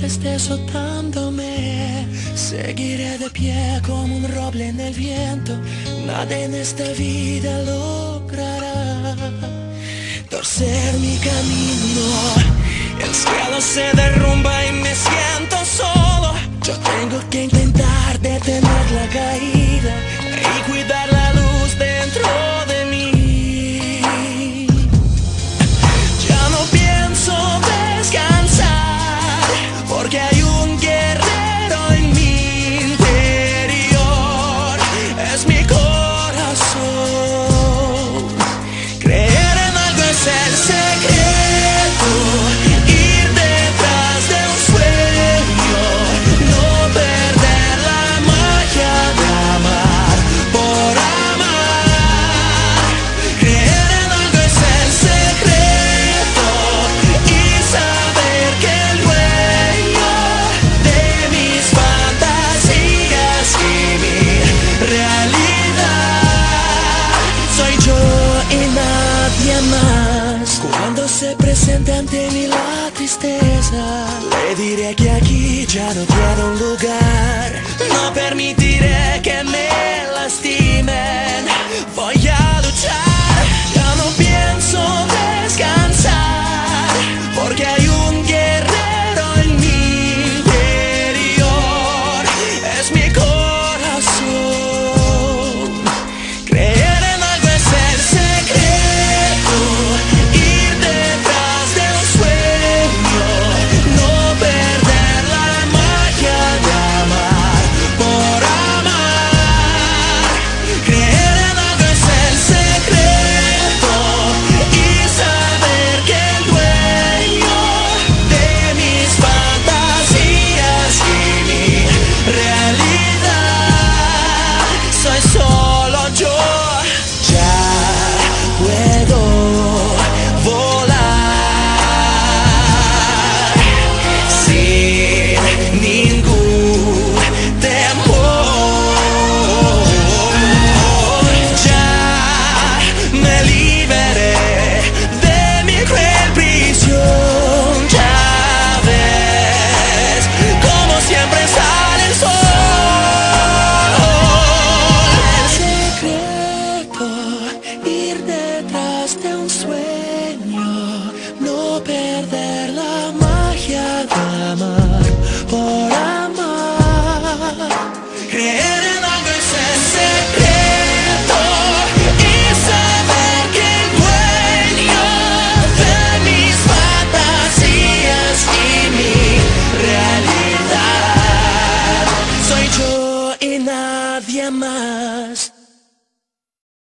esté azotándome, seguiré de pie como un roble en el viento. Nada en esta vida logrará torcer mi camino. El cielo se derrumba y me siento solo. Yo tengo que intentar detener la caída y cuidar la luz dentro de mí. Ya no pienso descansar, porque hay un guerrero en mi interior. Es mi corazón. Creer en algo es el secreto. Ir detrás de un sueño, no perder la magia de amar por amar. Creer en algo es el secreto y saber que el dueño de mis fantasías y mi realidad soy yo y nadie más. Cuando se presente ante mí la tristeza, le diré que aquí ya no tiene un lugar. No permitiré que me lastimen. Voy a luchar. Ya no pienso descansar, porque hay un guerrero en mi interior. Es mi corazón. Creer en algo es el secreto. Ir detrás de un sueño, no perder la magia de amar por amar. Creer en algo es el secreto y saber que el dueño de mis fantasías y mi realidad soy solo yo. Ya puedo volar sin ningún temor. Ya me liberé de mi cruel prisión. Ya ves, como siempre sale el sol. El secreto, ir detrás de un sueño, no perder la magia de amar por amar. Creer en algo es el secreto y saber que el dueño de mis fantasías y mi realidad soy yo y nadie más.